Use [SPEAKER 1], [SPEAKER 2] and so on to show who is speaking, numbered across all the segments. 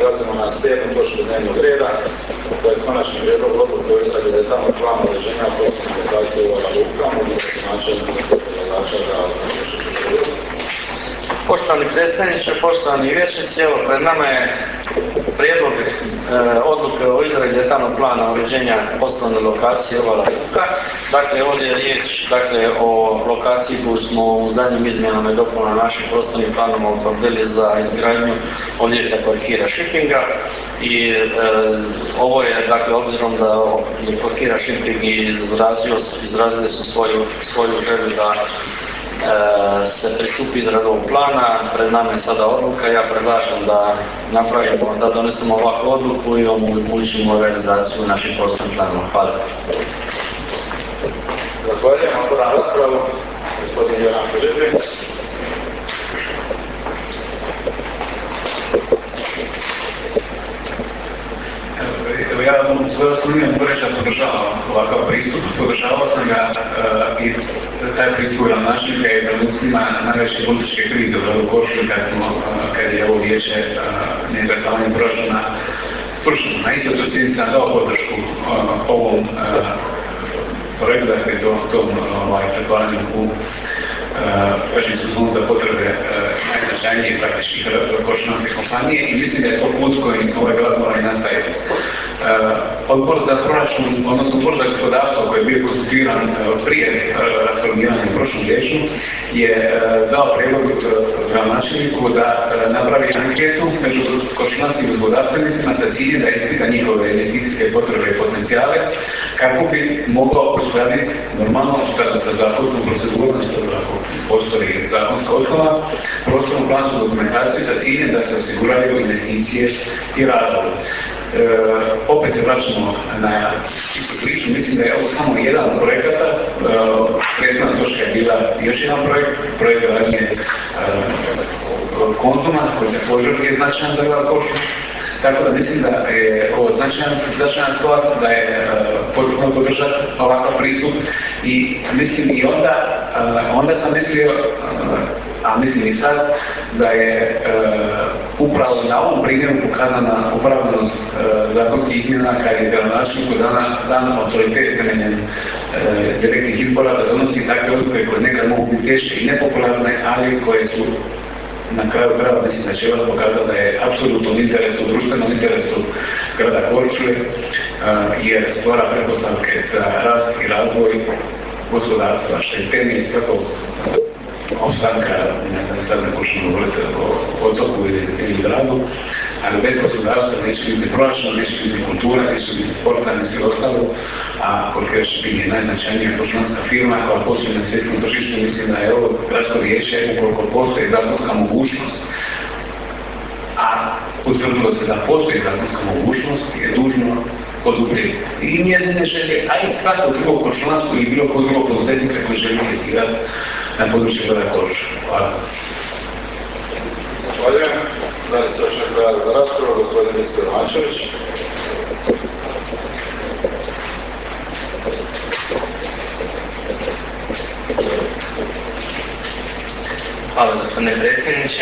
[SPEAKER 1] prelazimo na 7. točku dnevnog reda, to je konačni prijedlog odluke o izradi detaljnog plana uređenja poslovne lokacije u Luka. Mogu da se načelnik predlagača da odluči.
[SPEAKER 2] Poštovani predsjedniče, poštovani vijećnici, evo pred nama je prijedlog odluke o izradi detaljnog plana uređenja poslovne lokacije Ovala Luka. Dakle, ovdje je riječ o lokaciji koju smo u zadnjim izmjenama i dopunama našim prostornim planom utvrdili za izgradnju objekta Porkira Shippinga. I ovo je, obzirom da je Porkira Shipping izrazili su svoju želju da se pristupi izradi ovog plana. Pred nama je sada odluka. Ja predlažem da donesemo ovakvu odluku i omogućimo realizaciju naših prostornih planova. Hvala.
[SPEAKER 1] Zahvaljujem. Otvaram raspravu. Gospodin Joran Filipić.
[SPEAKER 3] Evo ja u svojoj osnovnoj reći da podržavam ovakav pristup. Podržavao sam ga i taj pristup je način kada je trenucima najveće političke krize u gradu Korčuli kad je ovo vijeće neizglasavanje proračuna srušeno. Na istoj sjednici sam dao podršku ovom projektu, dakle tom pretvaranju u građevinsku zonu za potrebe najznačajnije praktički korčulanske kompanije i mislim da je to put kojim ovaj grad mora i nastaviti. Odbor za proračun, odnosno Odbor za gospodarstvo koji je bio konstituiran prije rasformiranja u prošlom vijeću je dao prijedlog gradonačelniku da napravi anketu među korčulanskim gospodarstvenicima sa ciljem da ispita njihove investicijske potrebe i potencijale kako bi mogao uskladiti normalno sa zakonskom procedurom, ako postoji zakonska osnova, prostornu plansku dokumentaciju sa ciljem da se osiguraju investicije i razvoj. Opet se vraćamo na istu priču, mislim da je ovo samo jedan od projekata. Prethodna točka je bila još jedan projekt gradnje Konzuma, koji također je značajan za grad Korčulu. Tako da mislim da je ovo značajan stvar, da je potrebno podržati ovakav pristup i mislim i onda sam mislio, a mislim i sad, da je upravo na ovom primjeru pokazana opravdanost zakonskih izmjena kad je gradonačelniku dan autoritet temeljem direktnih izbora da donosi takve odluke koje nekad mogu biti teške i nepopularne, ali koje su na kraju krajeva mislim da će ovo pokazati da je apsolutno u interesu, društvenom interesu grada Korčule jer stvara pretpostavke za rast i razvoj gospodarstva, što je temelj svakog opstanka, sad ne počnemo govoriti o otoku ili gradu, ali bez gospodarstva neće biti proračun, neće biti kultura, neće biti sporta, neće ostalo, a Porkira Shipping je najznačajnija korčulanska firma koja postoji na svjetskom tržištu. Mislim da je ovo gradsko vijeće, ukoliko postoji zakonska mogućnost, a utvrdilo se da postoji zakonska mogućnost, je dužno poduprijeti i njezine želje, a i svakog drugog korčulanskog ili bilo kod drugog poduzetnika koji želi investirati na području grada Korčule. Hvala.
[SPEAKER 1] Zahvaljujem. Da li se još neko javlja za raspravu? Gospodin Iskor Mačević.
[SPEAKER 2] Hvala gospodine predsjedniče.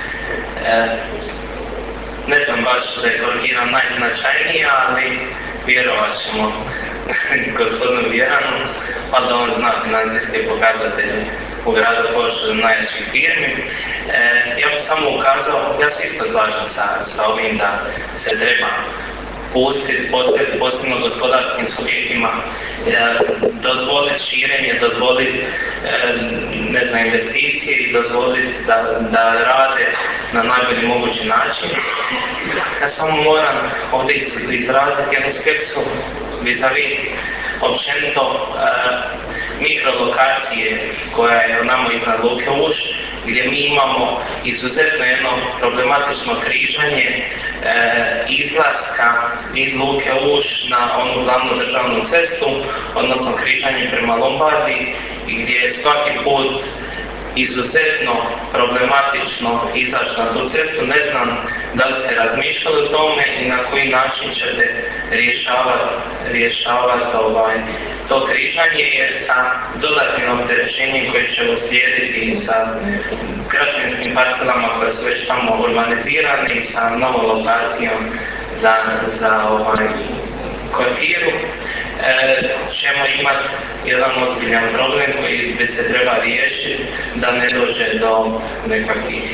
[SPEAKER 2] Ne znam baš da je Porkira najznačajnija, ali vjerovat ćemo gospodinu Vjeranu, pa da on zna financijske pokazatelje u gradu Korčuli najjačih firmi. Ja bih samo ukazao, ja se isto slažem sa ovim da se treba pustiti, posebno gospodarskim subjektima, dozvoliti širenje, dozvoliti investicije i dozvoliti da rade na najbolji mogući način. Ja samo moram ovdje izraziti jednu skepsu vis-a-vis općenito mikrolokacije koja je nama iznad Luke Uš, gdje mi imamo izuzetno jedno problematično križanje izlaska iz Luke Uš na onu glavnu državnu cestu, odnosno križanje prema Lombardi, gdje je svaki put izuzetno problematično izaći na tu cestu. Ne znam da li ste razmišljali o tome i na koji način ćete rješavati to križanje, jer sa dodatnim opterećenjem koje će uslijediti i sa
[SPEAKER 4] građevinskim parcelama koje su već tamo urbanizirane i sa novom lokacijom za kvartiru, ćemo imati jedan ozbiljan problem koji bi se treba riješiti da ne dođe do nekakvih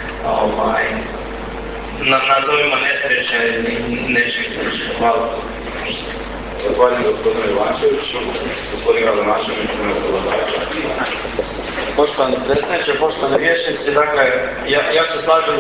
[SPEAKER 4] nazovimo nesreće i nečih sličnih. Hvala.
[SPEAKER 1] Zahvaljujem gospodinu Ivančeviću, gospodin gradonačelnik predlagača.
[SPEAKER 2] Poštovani predsjedniče, poštovani vijećnici, dakle, ja se slažem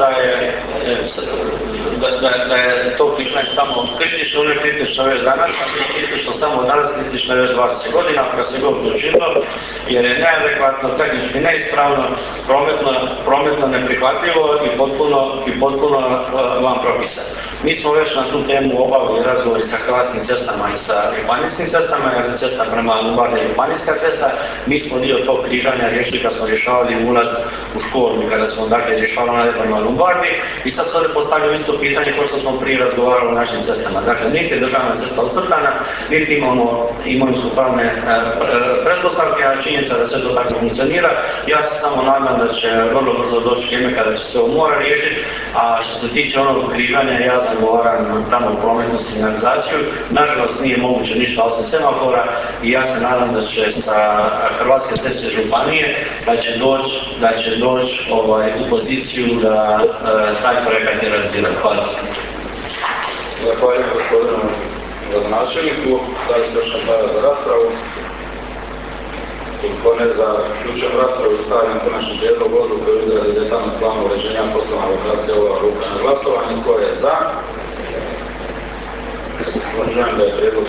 [SPEAKER 2] da je to pitanje samo kritično, ne kritično već danas, a kritično samo danas, kritično već 20 godina, kad se god doživio, jer je neadekvatno, tehnički neispravno, prometno neprihvatljivo i potpuno van propisa. Mi smo već na tu temu obavili razgovori sa Hrvatskim cestama i sa županijskim cestama, jer je cesta prema Lumbardi je županijska cesta. Mi smo dio tog križanja riješili kad smo rješavali ulaz u školu i kada smo rješavali prema Lumbardi i sad se ovdje postavljamo isto pitanje kao što smo prije razgovarali o našim cestama. Dakle, niti je državna cesta ucrtana, niti imamo imovinsko-pravne pretpostavke, a činjenica da sve to tako funkcionira. Ja se samo nadam da će vrlo brzo doći vrijeme kada će se ovo mora riješiti, a što se tiče onog križanja, ja zagovaram tamo prometnu signalizaciju. Nažalost nije moguće ništa osim semafora i ja se nadam da će sa Hrvatske ceste županije da će doći u poziciju da taj projekat je realiziran. Hvala.
[SPEAKER 1] Zahvaljujem gospodinu gradonačelniku. Da li se još nastavlja za raspravu? Ukoliko ne, zaključujem raspravu i stavljam konačni prijedlog odluke o izradi detaljnog plana uređenja poslovne lokacije Ova Luka na glasovanje. Tko je za? Želim da je prijedlog